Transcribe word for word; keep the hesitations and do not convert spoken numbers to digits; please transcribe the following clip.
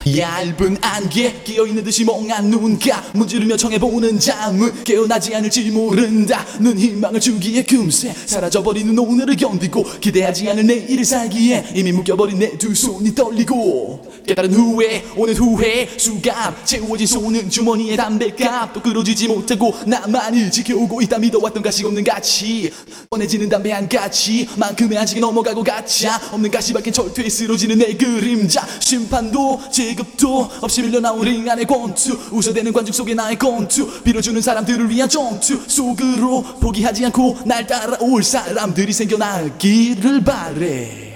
얇은 안개 끼어있는 듯이 멍한 눈가 문지르며 청해보는 잠은 깨어나지 않을지 모른다. 눈 희망을 주기에 금세 사라져버리는 오늘을 견디고 기대하지 않을 내일을 살기에 이미 묶여버린 내 두 손이 떨리고 깨달은 후에 오는 후회 수감 채워진 손은 주머니에 담배값 또 끌어지지 못하고 나만을 지켜오고 있다. 믿어왔던 가식 없는 가치 뻔해지는 담배 한 가치 만큼의 안식이 넘어가고 가차 없는 가시 밖엔 절퇴에 쓰러지는 내 그림자 심판도 제급도 없이 밀려나온 링 안의 권투 웃어대는 관중 속에 나의 권투 빌어주는 사람들을 위한 전투 속으로 포기하지 않고 날 따라올 사람들이 생겨나기를 바래.